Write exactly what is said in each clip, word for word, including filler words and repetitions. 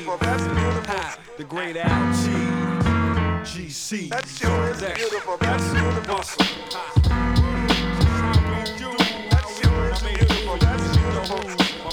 beautiful. That's beautiful. Ha, the great Al G. G C. That sure is beautiful. That's beautiful. Awesome. That sure is beautiful. That's beautiful.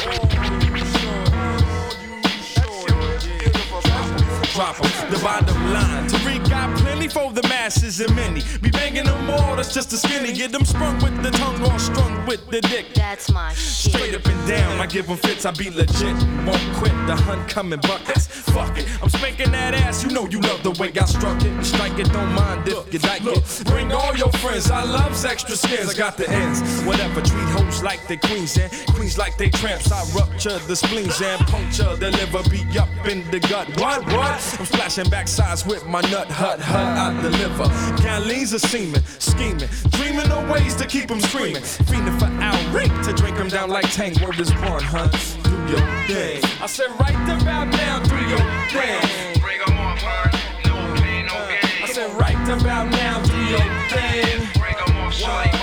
Drop 'em, the bottom line. Tariq got plenty for the masses and many. Be banging them all, that's just a skinny. Get them sprung with the tongue or strung with the dick. That's my shit. Straight up and down, I give them fits, I be legit. Won't quit, the hunt coming buckets. Fuck it, I'm spanking that ass, you know you love the way I struck it. Strike it, don't mind if you like it. Bring all your friends, I loves extra skins, I got the ends. Whatever, treat hoes like they queens and queens like they tramps. I rupture the spleens and puncture the liver, be up in the gut. What, what? I'm splashing backsides with my nut, hut, hut, I deliver. Gallons of semen, scheming, dreaming of ways to keep them screaming. Fiending for outrage to drink them down like Tang. Word is one, huh? Do your thing. I said right about now, do your thing. Bring 'em on, man. No pain, no gain. I said right about now, do your thing. Bring 'em on, shawty.